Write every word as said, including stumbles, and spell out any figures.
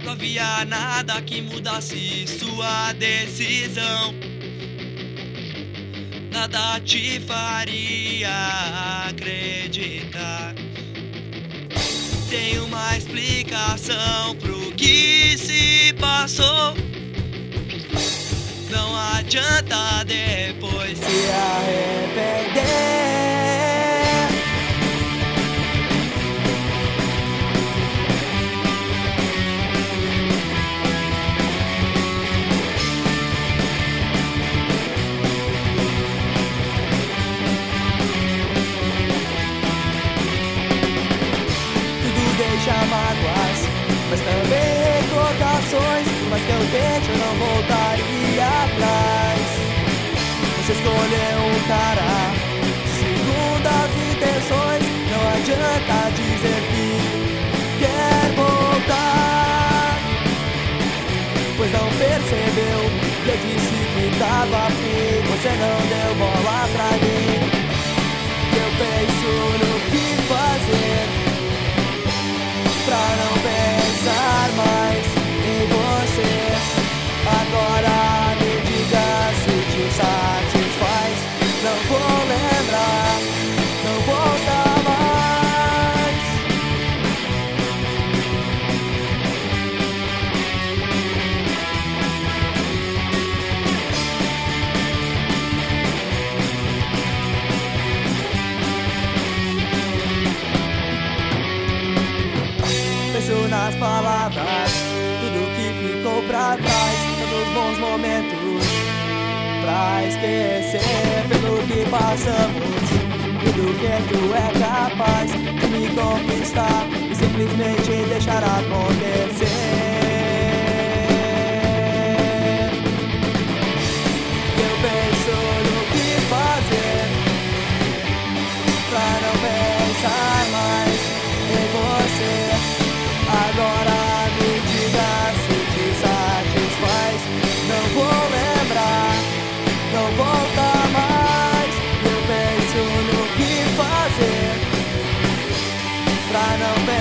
Não havia nada que mudasse sua decisão. Nada te faria acreditar. Tem uma explicação pro que se passou. Não adianta depois se arrepender. Deixa mágoas, mas também recordações. Por mais que eu tente, eu não voltaria atrás. Você escolheu um cara segundo as intenções. Não adianta dizer que quer voltar, pois não percebeu que eu disse que tava afim. Você não deu bola pra mim. Eu penso no que fazer pra não pensar mais em você. Agora me diga se te satisfaz. Não vou lembrar, não volta mais. Penso nas palavras, tudo que ficou pra trás, tantos bons momentos pra esquecer. Pelo que passamos, tudo que tu é capaz de me conquistar e simplesmente deixar acontecer. Eu penso no que fazer pra não pensar mais em você. Agora me diga se te satisfaz. Não vou lembrar, não volta mais. Eu penso no que fazer pra não